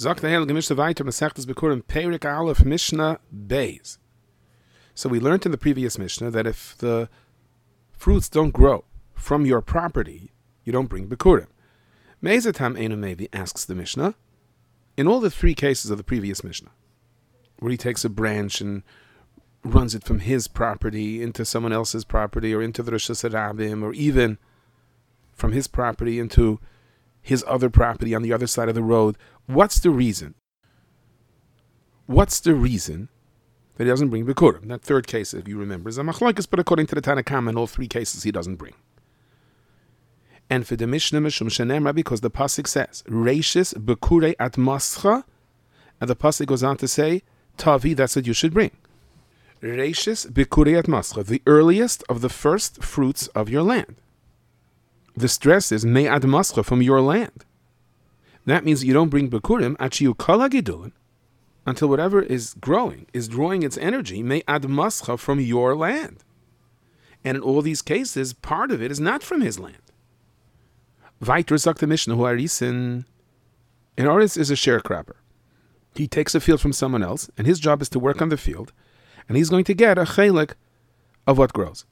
Sagt der Heilige Mishnah weiter, Masechtas Bikurim, Perik Aleph Mishnah Beis. So we learned in the previous Mishnah that if the fruits don't grow from your property, you don't bring Bikurim. Mezatam Einu Mevi, asks the Mishnah, in all the three cases of the previous Mishnah, where he takes a branch and runs it from his property into someone else's property, or into the Rosh Hashanah, or even from his property into his other property on the other side of the road. What's the reason? What's the reason that he doesn't bring Bikurim? That third case, if you remember, is a machlokes, but according to the Tanna Kama, in all three cases he doesn't bring. And for the Mishnah, Mishum Shenemra, because the pasuk says, Reishis Bekurei at Mascha, and the pasuk goes on to say, Tavi, that's what you should bring. Reishis Bekurei at Mascha, the earliest of the first fruits of your land. The stress is Me'ad Mascha, from your land. That means you don't bring Bikurim Achiyu Kol HaGidulin, until whatever is growing is drawing its energy Me'ad Mascha, from your land. And in all these cases, part of it is not from his land. Weiter sagt the Mishnah, Hu Arisin. An artist is a sharecropper. He takes a field from someone else, and his job is to work on the field, and he's going to get a chelik of what grows.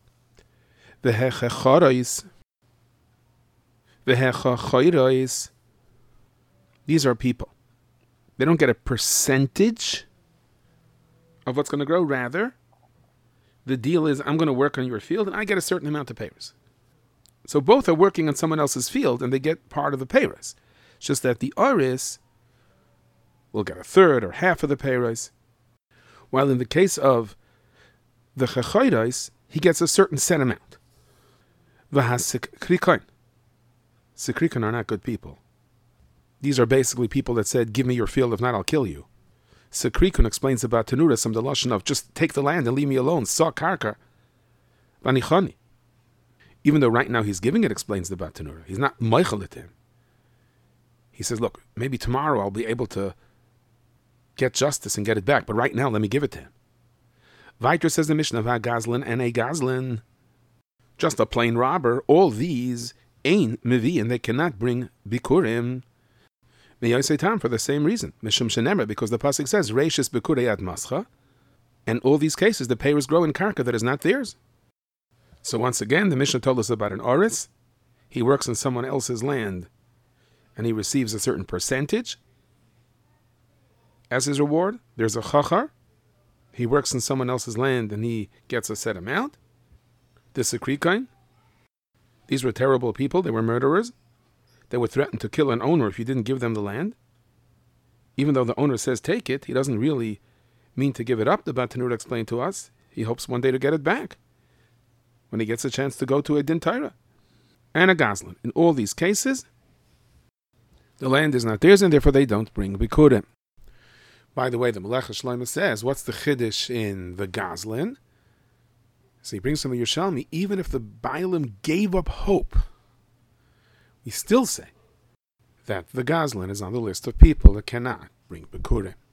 These are people. They don't get a percentage of what's going to grow. Rather, the deal is, I'm going to work on your field, and I get a certain amount of payers. So both are working on someone else's field, and they get part of the payers. It's just that the aris will get a third or half of the payers, while in the case of the chachayrais, he gets a certain set amount. V'hasikrikain. Sikrikain are not good people. These are basically people that said, give me your field, if not, I'll kill you. Sikrikun explains about Tanura some the lashon of, just take the land and leave me alone. Sa karka. Vanichani. Even though right now he's giving it, explains the Bat Tanura. He's not meichel it him. He says, look, maybe tomorrow I'll be able to get justice and get it back, but right now let me give it to him. Weiter says the Mishnah, Va Gazlin and a Gazlin, just a plain robber, all these ein mevi, and they cannot bring Bikurim. May I say time for the same reason, Mishum Shenemra, because the pasuk says, Reishis Bikurei ad Mascha, and all these cases the payers grow in karka that is not theirs. So once again, the Mishnah told us about an oris. He works on someone else's land, and he receives a certain percentage as his reward. There's a chachar. He works on someone else's land, and he gets a set amount. The Sikrikain. These were terrible people. They were murderers. They would threaten to kill an owner if you didn't give them the land. Even though the owner says take it, he doesn't really mean to give it up. The Bat Tanura explained to us. He hopes one day to get it back when he gets a chance to go to a Din Torah. And a Gazlan. In all these cases, the land is not theirs, and therefore they don't bring Bikurim. By the way, the Melech Shlomo says, what's the Chiddush in the Gazlan? So he brings from the Yerushalmi, even if the Bailam gave up hope, we still say that the Gazlan is on the list of people that cannot bring Bikurim.